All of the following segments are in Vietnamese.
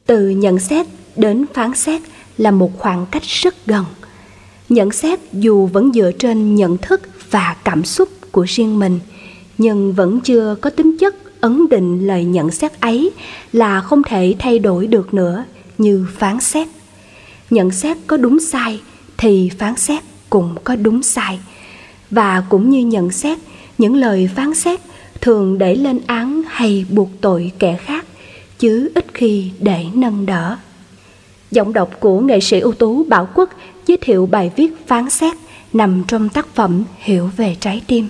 Từ nhận xét đến phán xét là một khoảng cách rất gần. Nhận xét dù vẫn dựa trên nhận thức và cảm xúc của riêng mình, nhưng vẫn chưa có tính chất ấn định lời nhận xét ấy là không thể thay đổi được nữa như phán xét. Nhận xét có đúng sai thì phán xét cũng có đúng sai. Và cũng như nhận xét, những lời phán xét thường để lên án hay buộc tội kẻ khác, chứ ít khi để nâng đỡ. Giọng đọc của nghệ sĩ ưu tú Bảo Quốc giới thiệu bài viết phán xét nằm trong tác phẩm Hiểu về trái tim.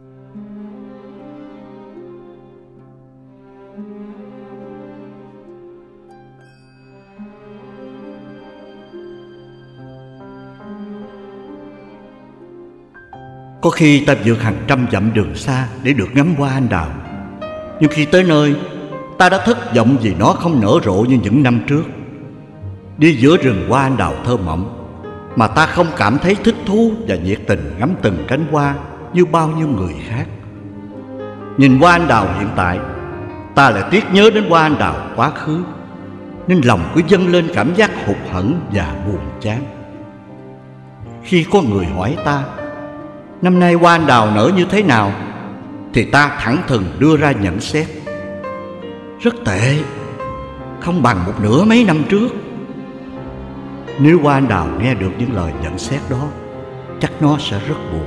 Có khi ta vượt hàng trăm dặm đường xa để được ngắm hoa anh đào, nhưng khi tới nơi, ta đã thất vọng vì nó không nở rộ như những năm trước. Đi giữa rừng hoa anh đào thơ mộng mà ta không cảm thấy thích thú và nhiệt tình ngắm từng cánh hoa như bao nhiêu người khác. Nhìn hoa anh đào hiện tại, ta lại tiếc nhớ đến hoa anh đào quá khứ, nên lòng cứ dâng lên cảm giác hụt hẫng và buồn chán. Khi có người hỏi ta năm nay hoa anh đào nở như thế nào, thì ta thẳng thừng đưa ra nhận xét: rất tệ, không bằng một nửa mấy năm trước. Nếu hoa anh đào nghe được những lời nhận xét đó, chắc nó sẽ rất buồn.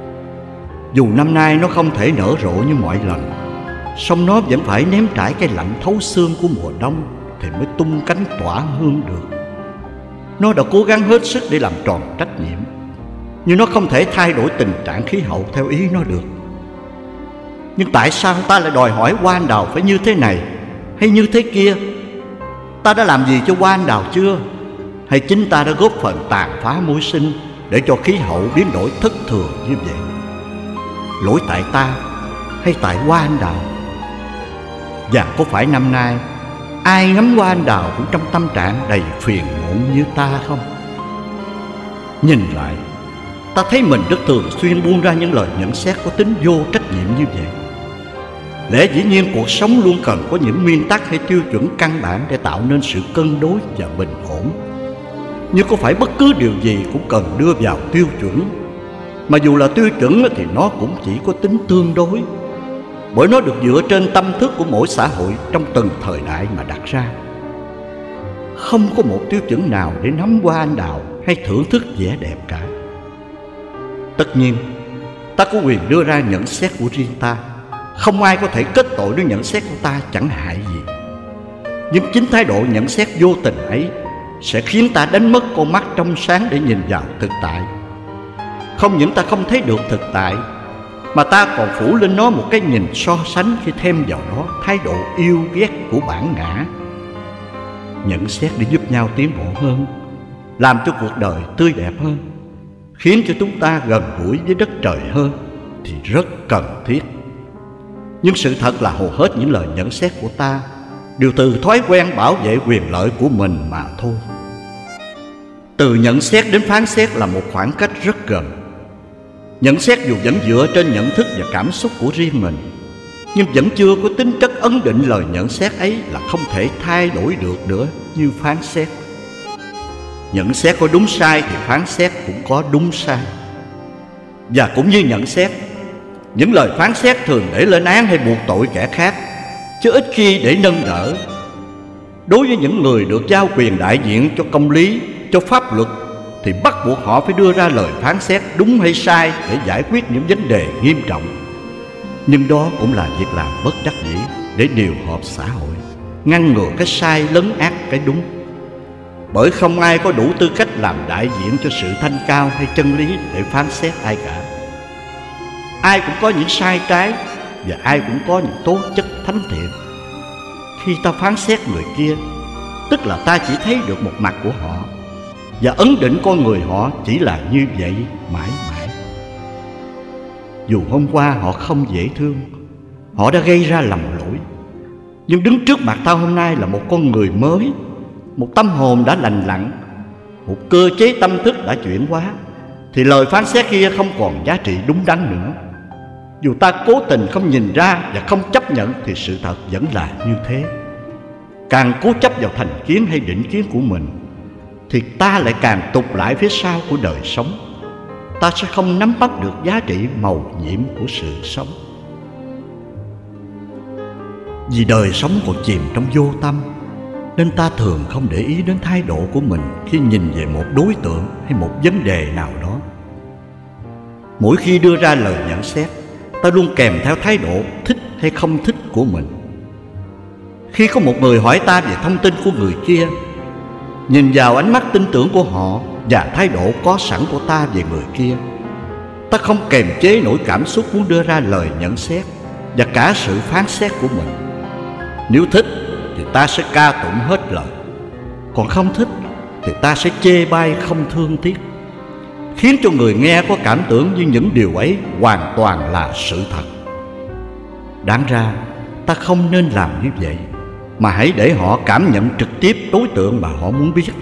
Dù năm nay nó không thể nở rộ như mọi lần, song nó vẫn phải nếm trải cái lạnh thấu xương của mùa đông thì mới tung cánh tỏa hương được. Nó đã cố gắng hết sức để làm tròn trách nhiệm, nhưng nó không thể thay đổi tình trạng khí hậu theo ý nó được. Nhưng tại sao ta lại đòi hỏi hoa anh đào phải như thế này hay như thế kia? Ta đã làm gì cho hoa anh đào chưa? Hay chính ta đã góp phần tàn phá môi sinh để cho khí hậu biến đổi thất thường như vậy? Lỗi tại ta hay tại hoa anh đào? Và có phải năm nay ai ngắm hoa anh đào cũng trong tâm trạng đầy phiền muộn như ta không? Nhìn lại, ta thấy mình rất thường xuyên buông ra những lời nhận xét có tính vô trách nhiệm như vậy. Lẽ dĩ nhiên cuộc sống luôn cần có những nguyên tắc hay tiêu chuẩn căn bản để tạo nên sự cân đối và bình ổn. Nhưng có phải bất cứ điều gì cũng cần đưa vào tiêu chuẩn? Mà dù là tiêu chuẩn thì nó cũng chỉ có tính tương đối, bởi nó được dựa trên tâm thức của mỗi xã hội trong từng thời đại mà đặt ra. Không có một tiêu chuẩn nào để ngắm hoa anh đào hay thưởng thức vẻ đẹp cả. Tất nhiên, ta có quyền đưa ra nhận xét của riêng ta. Không ai có thể kết tội nếu nhận xét của ta chẳng hại gì. Nhưng chính thái độ nhận xét vô tình ấy sẽ khiến ta đánh mất con mắt trong sáng để nhìn vào thực tại. Không những ta không thấy được thực tại, mà ta còn phủ lên nó một cái nhìn so sánh khi thêm vào đó thái độ yêu ghét của bản ngã. Nhận xét để giúp nhau tiến bộ hơn, làm cho cuộc đời tươi đẹp hơn, khiến cho chúng ta gần gũi với đất trời hơn thì rất cần thiết. Nhưng sự thật là hầu hết những lời nhận xét của ta đều từ thói quen bảo vệ quyền lợi của mình mà thôi. Từ nhận xét đến phán xét là một khoảng cách rất gần. Nhận xét dù vẫn dựa trên nhận thức và cảm xúc của riêng mình, nhưng vẫn chưa có tính chất ấn định lời nhận xét ấy là không thể thay đổi được nữa như phán xét. Nhận xét có đúng sai thì phán xét cũng có đúng sai. Và cũng như nhận xét, những lời phán xét thường để lên án hay buộc tội kẻ khác, chứ ít khi để nâng đỡ. Đối với những người được giao quyền đại diện cho công lý, cho pháp luật, thì bắt buộc họ phải đưa ra lời phán xét đúng hay sai để giải quyết những vấn đề nghiêm trọng. Nhưng đó cũng là việc làm bất đắc dĩ để điều hợp xã hội, ngăn ngừa cái sai lấn át cái đúng. Bởi không ai có đủ tư cách làm đại diện cho sự thanh cao hay chân lý để phán xét ai cả. Ai cũng có những sai trái, và ai cũng có những tố chất thánh thiện. Khi ta phán xét người kia, tức là ta chỉ thấy được một mặt của họ, và ấn định con người họ chỉ là như vậy mãi mãi. Dù hôm qua họ không dễ thương, họ đã gây ra lầm lỗi, nhưng đứng trước mặt ta hôm nay là một con người mới, một tâm hồn đã lành lặn, một cơ chế tâm thức đã chuyển hóa, thì lời phán xét kia không còn giá trị đúng đắn nữa. Dù ta cố tình không nhìn ra và không chấp nhận thì sự thật vẫn là như thế. càng cố chấp vào thành kiến hay định kiến của mình, thì ta lại càng tụt lại phía sau của đời sống. Ta sẽ không nắm bắt được giá trị màu nhiệm của sự sống. Vì đời sống còn chìm trong vô tâm, nên ta thường không để ý đến thái độ của mình khi nhìn về một đối tượng hay một vấn đề nào đó. Mỗi khi đưa ra lời nhận xét, ta luôn kèm theo thái độ thích hay không thích của mình. Khi có một người hỏi ta về thông tin của người kia, nhìn vào ánh mắt tin tưởng của họ và thái độ có sẵn của ta về người kia, ta không kềm chế nổi cảm xúc muốn đưa ra lời nhận xét và cả sự phán xét của mình. Nếu thích thì ta sẽ ca tụng hết lời, còn không thích thì ta sẽ chê bai không thương tiếc, khiến cho người nghe có cảm tưởng như những điều ấy hoàn toàn là sự thật. Đáng ra ta không nên làm như vậy, mà hãy để họ cảm nhận trực tiếp đối tượng mà họ muốn biết.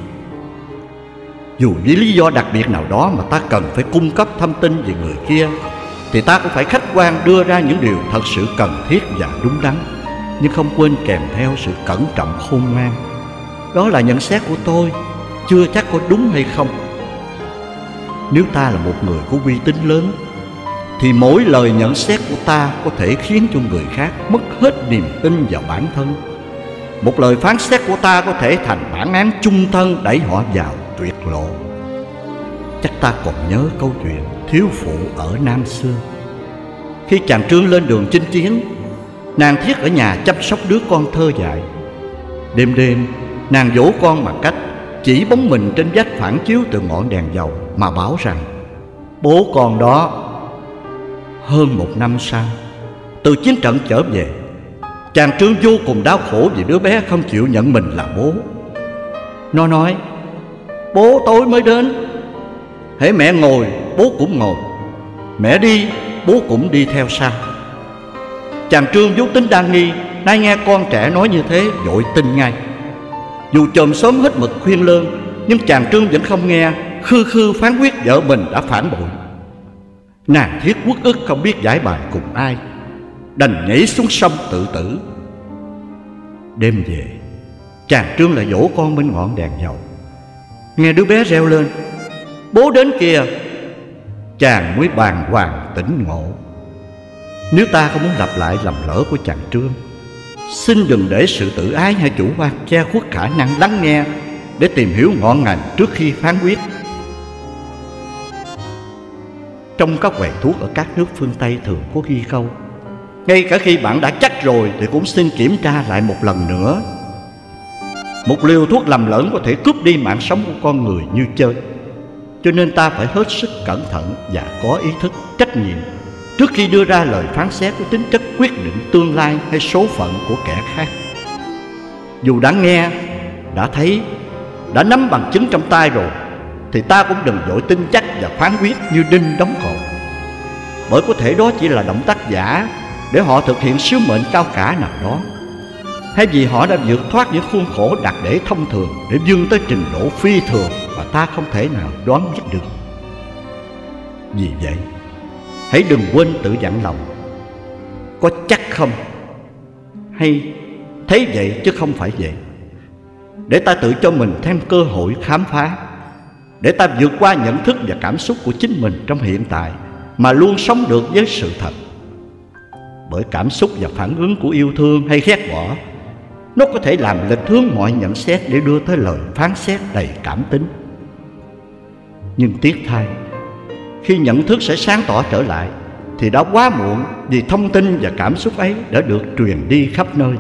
Dù vì lý do đặc biệt nào đó mà ta cần phải cung cấp thông tin về người kia, thì ta cũng phải khách quan đưa ra những điều thật sự cần thiết và đúng đắn, nhưng không quên kèm theo sự cẩn trọng khôn ngoan. Đó là nhận xét của tôi, chưa chắc có đúng hay không. Nếu ta là một người có uy tín lớn, thì mỗi lời nhận xét của ta có thể khiến cho người khác mất hết niềm tin vào bản thân. Một lời phán xét của ta có thể thành bản án chung thân đẩy họ vào tuyệt lộ. Chắc ta còn nhớ câu chuyện thiếu phụ ở Nam xưa. Khi chàng Trương lên đường chinh chiến, nàng Thiết ở nhà chăm sóc đứa con thơ dại. Đêm đêm nàng dỗ con bằng cách chỉ bóng mình trên vách phản chiếu từ ngọn đèn dầu mà bảo rằng: bố con đó. Hơn 1 năm sau, từ chiến trận trở về, chàng Trương vô cùng đau khổ vì đứa bé không chịu nhận mình là bố. Nó nói: bố tối mới đến, hễ mẹ ngồi bố cũng ngồi, mẹ đi bố cũng đi theo sau. Chàng Trương vốn tính đa nghi, nay nghe con trẻ nói như thế vội tin ngay. Dù chòm xóm hết mực khuyên lơn, nhưng chàng Trương vẫn không nghe, khư khư phán quyết vợ mình đã phản bội. Nàng Thiết uất ức không biết giải bài cùng ai, đành nhảy xuống sông tự tử. Đêm về, chàng Trương lại dỗ con bên ngọn đèn dầu. Nghe đứa bé reo lên: bố đến kìa! Chàng mới bàng hoàng tỉnh ngộ. Nếu ta không muốn lặp lại lầm lỡ của chàng Trương, xin đừng để sự tự ái hay chủ quan che khuất khả năng lắng nghe để tìm hiểu ngọn ngành trước khi phán quyết. Trong các quầy thuốc ở các nước phương Tây thường có ghi câu: ngay cả khi bạn đã chắc rồi thì cũng xin kiểm tra lại một lần nữa. Một liều thuốc lầm lẫn có thể cướp đi mạng sống của con người như chơi. Cho nên ta phải hết sức cẩn thận và có ý thức, trách nhiệm trước khi đưa ra lời phán xét có tính chất quyết định tương lai hay số phận của kẻ khác. Dù đã nghe, đã thấy, đã nắm bằng chứng trong tay rồi, thì ta cũng đừng vội tin chắc và phán quyết như đinh đóng cột. Bởi có thể đó chỉ là động tác giả để họ thực hiện sứ mệnh cao cả nào đó, hay vì họ đã vượt thoát những khuôn khổ đặt để thông thường để vươn tới trình độ phi thường mà ta không thể nào đoán biết được. Vì vậy, hãy đừng quên tự dặn lòng: có chắc không? Hay thấy vậy chứ không phải vậy? Để ta tự cho mình thêm cơ hội khám phá, để ta vượt qua nhận thức và cảm xúc của chính mình trong hiện tại, mà luôn sống được với sự thật. Bởi cảm xúc và phản ứng của yêu thương hay ghét bỏ, nó có thể làm lệch hướng mọi nhận xét để đưa tới lời phán xét đầy cảm tính. Nhưng tiếc thay, khi nhận thức sẽ sáng tỏ trở lại thì đã quá muộn, vì thông tin và cảm xúc ấy đã được truyền đi khắp nơi.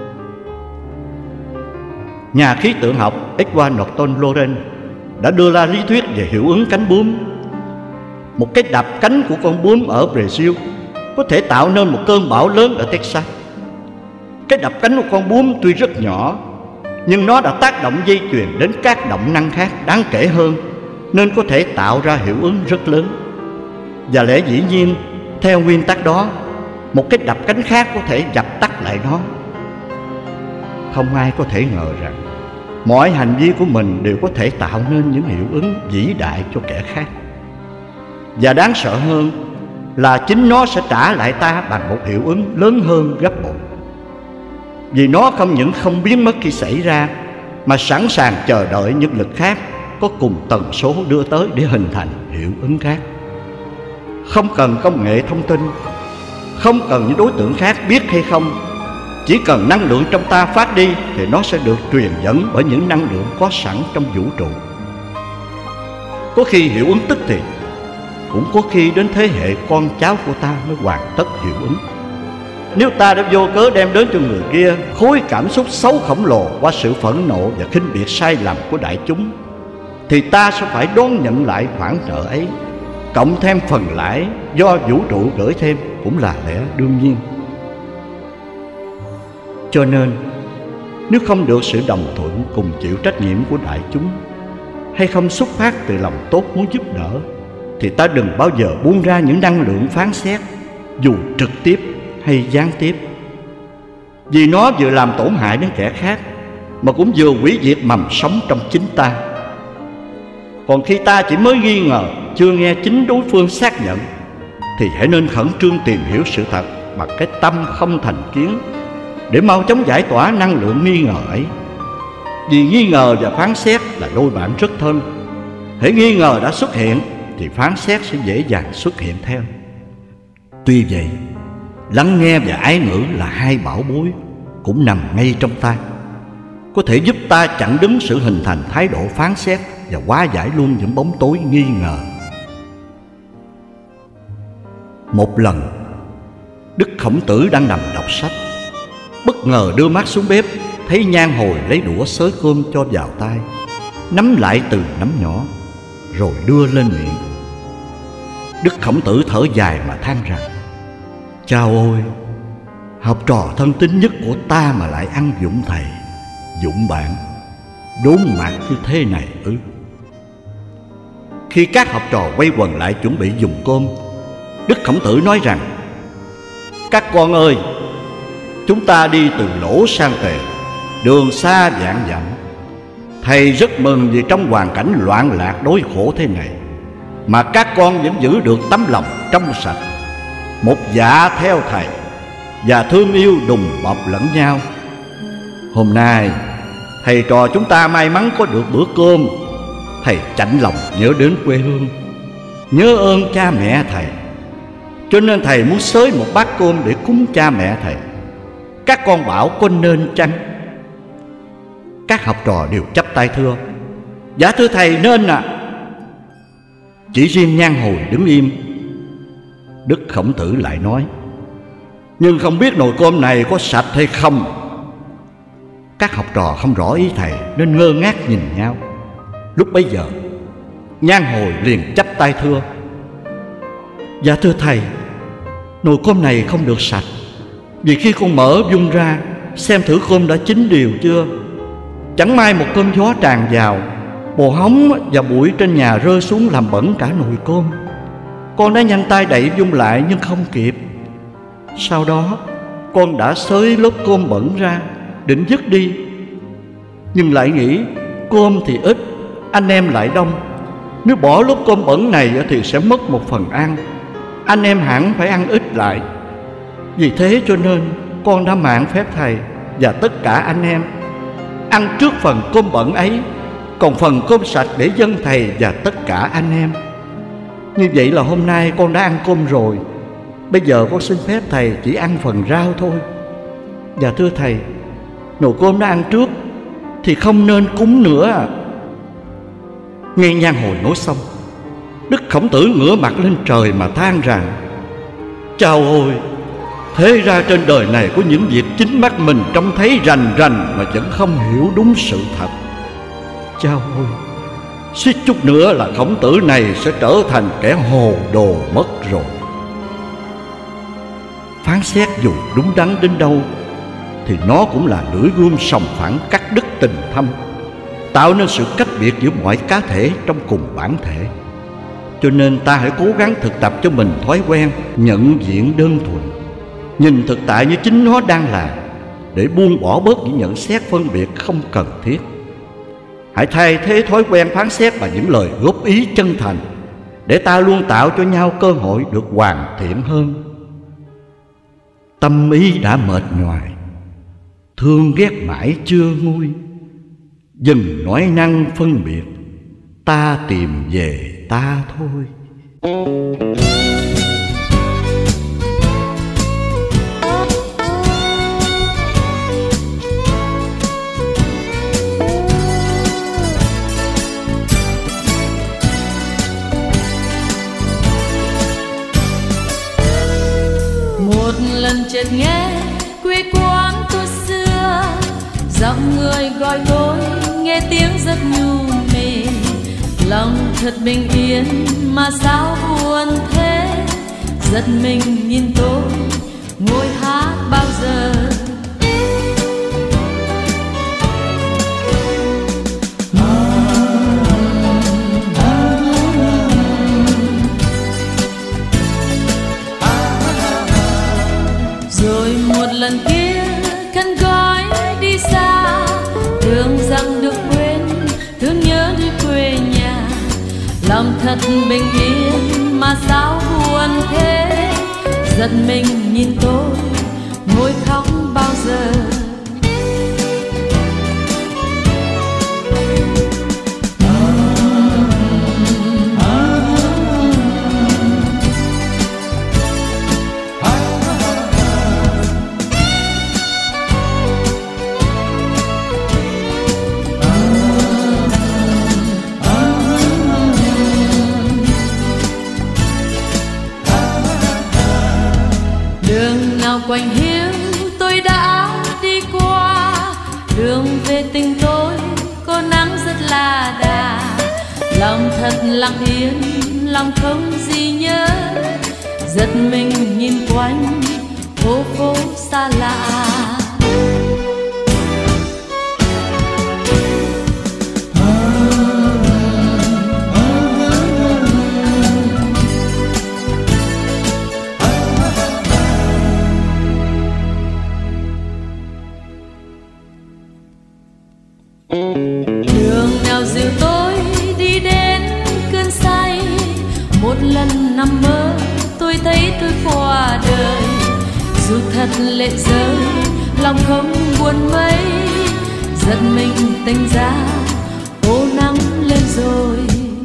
Nhà khí tượng học Edward Norton Lorenz đã đưa ra lý thuyết về hiệu ứng cánh bướm. Một cái đập cánh của con bướm ở Brazil có thể tạo nên một cơn bão lớn ở Texas. Cái đập cánh của con bướm tuy rất nhỏ, nhưng nó đã tác động dây chuyền đến các động năng khác đáng kể hơn, nên có thể tạo ra hiệu ứng rất lớn. Và lẽ dĩ nhiên, theo nguyên tắc đó, một cái đập cánh khác có thể dập tắt lại nó. Không ai có thể ngờ rằng mọi hành vi của mình đều có thể tạo nên những hiệu ứng vĩ đại cho kẻ khác. Và đáng sợ hơn là chính nó sẽ trả lại ta bằng một hiệu ứng lớn hơn gấp bội. Vì nó không những không biến mất khi xảy ra, mà sẵn sàng chờ đợi những lực khác có cùng tần số đưa tới để hình thành hiệu ứng khác. Không cần công nghệ thông tin, không cần những đối tượng khác biết hay không, chỉ cần năng lượng trong ta phát đi thì nó sẽ được truyền dẫn bởi những năng lượng có sẵn trong vũ trụ. Có khi hiệu ứng tức thì, cũng có khi đến thế hệ con cháu của ta mới hoàn tất hiệu ứng. Nếu ta đã vô cớ đem đến cho người kia khối cảm xúc xấu khổng lồ qua sự phẫn nộ và khinh biệt sai lầm của đại chúng, thì ta sẽ phải đón nhận lại khoản nợ ấy, cộng thêm phần lãi do vũ trụ gửi thêm, cũng là lẽ đương nhiên. Cho nên, nếu không được sự đồng thuận cùng chịu trách nhiệm của đại chúng, hay không xuất phát từ lòng tốt muốn giúp đỡ, thì ta đừng bao giờ buông ra những năng lượng phán xét, dù trực tiếp hay gián tiếp. Vì nó vừa làm tổn hại đến kẻ khác, mà cũng vừa hủy diệt mầm sống trong chính ta. Còn khi ta chỉ mới nghi ngờ, chưa nghe chính đối phương xác nhận, thì hãy nên khẩn trương tìm hiểu sự thật bằng cái tâm không thành kiến, để mau chóng giải tỏa năng lượng nghi ngờ ấy. Vì nghi ngờ và phán xét là đôi bạn rất thân. Hễ nghi ngờ đã xuất hiện thì phán xét sẽ dễ dàng xuất hiện theo. Tuy vậy, lắng nghe và ái ngữ là hai bảo bối cũng nằm ngay trong tay, có thể giúp ta chặn đứng sự hình thành thái độ phán xét và hóa giải luôn những bóng tối nghi ngờ. Một lần, Đức Khổng Tử đang nằm đọc sách, bất ngờ đưa mắt xuống bếp, thấy Nhan Hồi lấy đũa xới cơm cho vào tay, nắm lại từ nắm nhỏ, rồi đưa lên miệng. Đức Khổng Tử thở dài mà than rằng: Chao ôi, học trò thân tín nhất của ta mà lại ăn dụng thầy, dụng bạn, đốn mặt như thế này ư? Khi các học trò quay quần lại chuẩn bị dùng cơm, Đức Khổng Tử nói rằng: Các con ơi, chúng ta đi từ Lỗ sang Tề, đường xa vạn dặm. Thầy rất mừng vì trong hoàn cảnh loạn lạc đối khổ thế này mà các con vẫn giữ được tấm lòng trong sạch, một dạ theo thầy và thương yêu đùm bọc lẫn nhau. Hôm nay thầy trò chúng ta may mắn có được bữa cơm. Thầy chạnh lòng nhớ đến quê hương, nhớ ơn cha mẹ thầy, cho nên thầy muốn xới một bát cơm để cúng cha mẹ thầy. Các con bảo có nên chăng? Các học trò đều chắp tay thưa: Dạ thưa thầy, nên ạ. Chỉ riêng Nhan Hồi đứng im. Đức Khổng Tử lại nói: Nhưng không biết nồi cơm này có sạch hay không? Các học trò không rõ ý thầy nên ngơ ngác nhìn nhau. Lúc bấy giờ, Nhan Hồi liền chắp tay thưa: Dạ thưa thầy, nồi cơm này không được sạch, vì khi con mở vung ra xem thử cơm đã chín đều chưa. Chẳng may một cơn gió tràn vào, bồ hóng và bụi trên nhà rơi xuống làm bẩn cả nồi cơm. Con đã nhanh tay đậy vung lại nhưng không kịp. Sau đó con đã xới lớp cơm bẩn ra, định vứt đi, nhưng lại nghĩ cơm thì ít, anh em lại đông. Nếu bỏ lớp cơm bẩn này thì sẽ mất một phần ăn, anh em hẳn phải ăn ít lại. Vì thế cho nên con đã mạn phép thầy và tất cả anh em ăn trước phần cơm bẩn ấy, còn phần cơm sạch để dâng thầy và tất cả anh em. Như vậy là hôm nay con đã ăn cơm rồi, bây giờ con xin phép thầy chỉ ăn phần rau thôi. Và thưa thầy, nồi cơm đã ăn trước thì không nên cúng nữa à. Nghe Nhan Hồi nói xong, Đức Khổng Tử ngửa mặt lên trời mà than rằng: Chao ôi, thế ra trên đời này có những việc chính mắt mình trông thấy rành rành mà vẫn không hiểu đúng sự thật. Chao ôi, suýt chút nữa là Khổng Tử này sẽ trở thành kẻ hồ đồ mất rồi. Phán xét dù đúng đắn đến đâu thì nó cũng là lưỡi gươm sòng phẳng cắt đứt tình thâm, tạo nên sự cách biệt giữa mọi cá thể trong cùng bản thể. Cho nên ta hãy cố gắng thực tập cho mình thói quen nhận diện đơn thuần, nhìn thực tại như chính nó đang là, để buông bỏ bớt những nhận xét phân biệt không cần thiết. Hãy thay thế thói quen phán xét bằng những lời góp ý chân thành, để ta luôn tạo cho nhau cơ hội được hoàn thiện hơn. Tâm ý đã mệt nhoài, thương ghét mãi chưa nguôi. Dừng nói năng phân biệt, ta tìm về ta thôi. Một lần chợt nghe quê quán tôi xưa, giọng người gọi tôi nghe tiếng rất nhu mì. Lòng thật bình yên mà sao buồn thế, giật mình nhìn tôi ngồi hát bao giờ. Rồi một lần kia khăn gói đi xa, thương rằng được quên, thương nhớ đi quê nhà. Lòng thật bình yên mà sao buồn thế, giật mình nhìn tôi ngồi khóc bao giờ. Đường nào quạnh hiu tôi đã đi qua, đường về tình tôi có nắng rất là đà. Lòng thật lặng yên, lòng không gì nhớ, giật mình nhìn quanh phố phố xa lạ. Đường nào dìu tôi đi đến cơn say, một lần nằm mơ tôi thấy tôi qua đời. Dù thật lệ rơi, lòng không buồn mấy, giật mình tỉnh ra ô nắng lên rồi.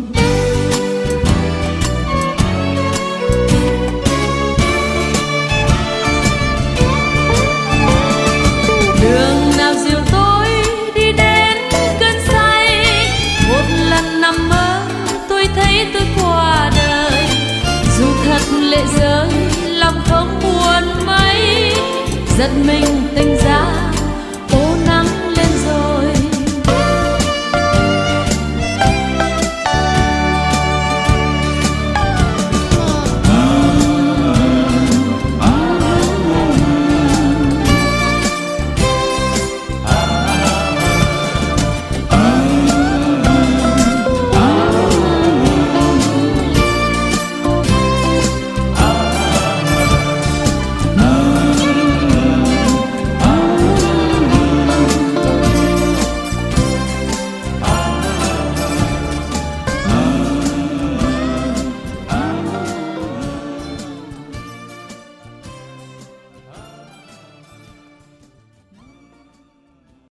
Đường nào dìu tôi đi đến cơn say, một lần nằm mơ tôi thấy tôi qua đời. Dù thật lệ rơi, lòng không buồn mấy, giật mình tỉnh ra